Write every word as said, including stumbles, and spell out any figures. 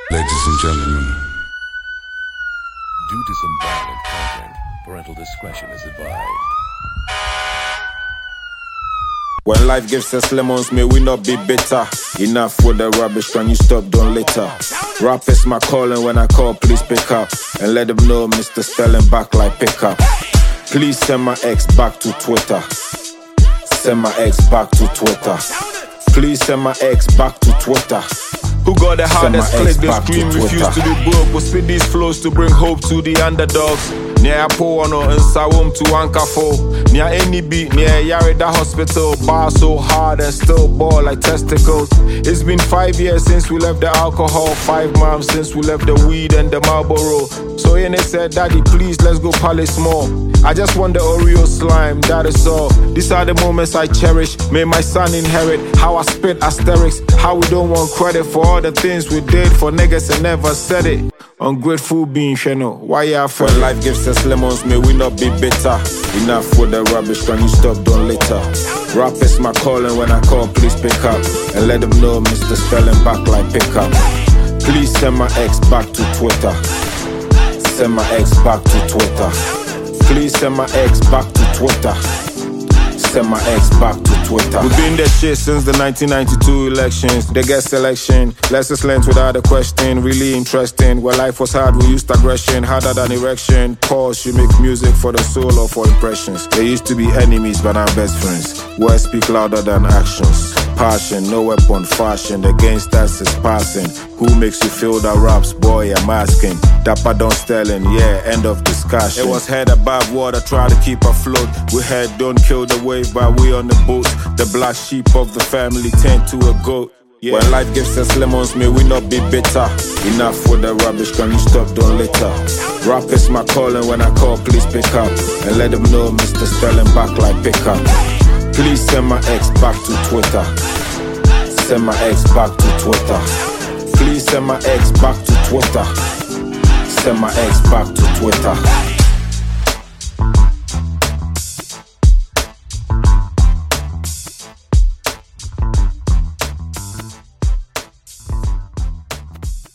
Ladies and gentlemen. Due to some violent content, parental discretion is advised. When life gives us lemons, may we not be bitter. Enough with the rubbish, can you stop, don't litter. Rap is my calling, when I call, please pick up. And let them know Mister Sterling back like pickup. Please send my ex back to Twitter. Send my ex back to Twitter. Please send my ex back to Twitter. Who got the hardest click, the scream, refuse to be broke. Will spit these flows to bring hope to the underdogs. Near Poano and Sawum to Ankafo. Near any beat, near Yarida Hospital. Bar so hard and still ball like testicles. It's been five years since we left the alcohol. Five months since we left the weed and the Marlboro. So Ene said, Daddy, please, let's go Palace more. I just want the Oreo slime, that is all. These are the moments I cherish. May my son inherit how I spit asterisks. How we don't want credit for all the things we did for niggas and never said it. Ungrateful being, you know, why you feel? When life gives us lemons, may we not be bitter. Enough with the rubbish, can you stop, don't litter. Rap is my calling, when I call, please pick up. And let them know Mister Sterling back like pickup. Please send my ex back to Twitter. Send my ex back to Twitter. Please send my ex back to Twitter. Send my ex back to Twitter. We've been that shit since the nineteen ninety-two elections. The guest selection, lessons learned without a question. Really interesting. Where life was hard, we used aggression. Harder than erection. Pause, you make music for the soul or for impressions. They used to be enemies, but now best friends. Words speak louder than actions. Passion, no weapon, fashion. The gangsters is passing. Who makes you feel the raps, boy, I'm asking. Dapper don't Sterling, yeah, end of discussion. It was head above water, try to keep afloat. We had don't kill the wave, but we on the boat. The black sheep of the family turned to a goat. Yeah. When life gives us lemons, may we not be bitter. Enough with the rubbish, can you stop, don't litter. Rap is my calling, when I call, please pick up. And let them know Mister Sterling back like pickup. Please send my ex back to Twitter. Send my ex back to Twitter. Please send my ex back to Twitter. Send my ex back to Twitter.